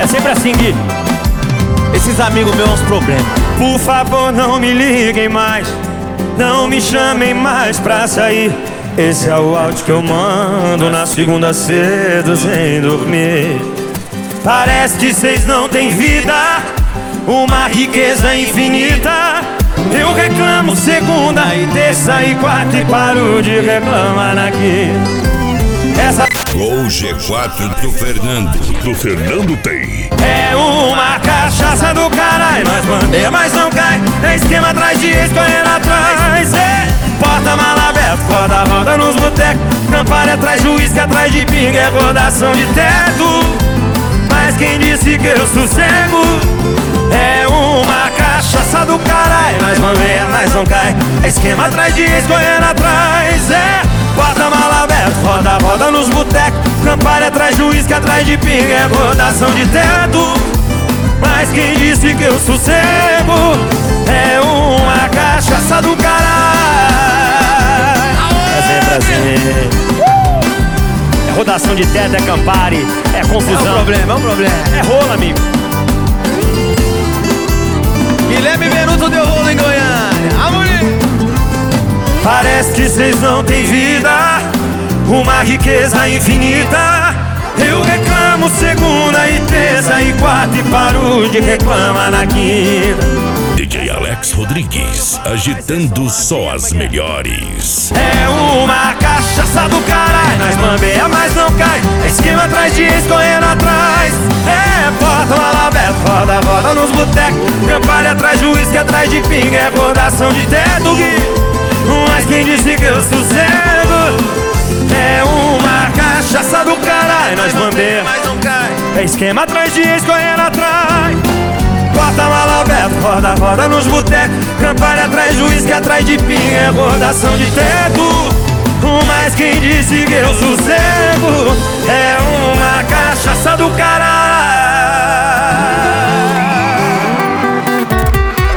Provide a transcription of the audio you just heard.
É sempre assim, Gui. Esses amigos meus, uns problemas. Por favor, não me liguem mais, não me chamem mais pra sair. Esse é o áudio que eu mando na segunda cedo sem dormir. Parece que vocês não têm vida, uma riqueza infinita. Eu reclamo segunda e terça e quarta e paro de reclamar aqui. Essa Gol G4 do Fernando. Do Fernando tem. é uma cachaça do caralho. Nós bandeia, mas não cai. É esquema atrás de ex, correndo atrás. É porta-mala aberto, roda nos botecos. Campari atrás de uísque, atrás de pinga. É rodação de teto. Mas quem disse que eu sossego? É uma cachaça do caralho. Nós bandeia, mas não cai. É esquema atrás de ex, correndo atrás. É porta-mala aberto, roda nos botecos. Campari atrás de uísque, atrás de pinga. É rodação de teto. Mas quem disse que eu sossego? É uma cachaça do caralho. É sempre assim. É rodação de teto, é Campari, é confusão. É um problema. É rolo, amigo. Guilherme Benuto deu rolo em Goiânia. Amorim! Parece que vocês não têm vida, uma riqueza infinita. Eu reclamo segunda e terça e quarta e paro de reclamar na quinta. DJ Alex Rodrigues, agitando só as melhores. É uma cachaça do caralho. Nós bambeia, mas não cai. É esquema atrás de ex, correndo atrás. É porta-mala aberto, roda nos botecos. Campari atrás de uísque, atrás de pinga. É rodação de teto, Gui. Mas quem disse que eu sossego? É uma cachaça do caralho. Nós bambeia, Mas não cai. é esquema atrás de ex, correndo atrás. Porta-mala aberto, roda nos botecos. Campari atrás de uísque, atrás de pinga. É rodação de teto. Mas quem disse que eu sossego? É uma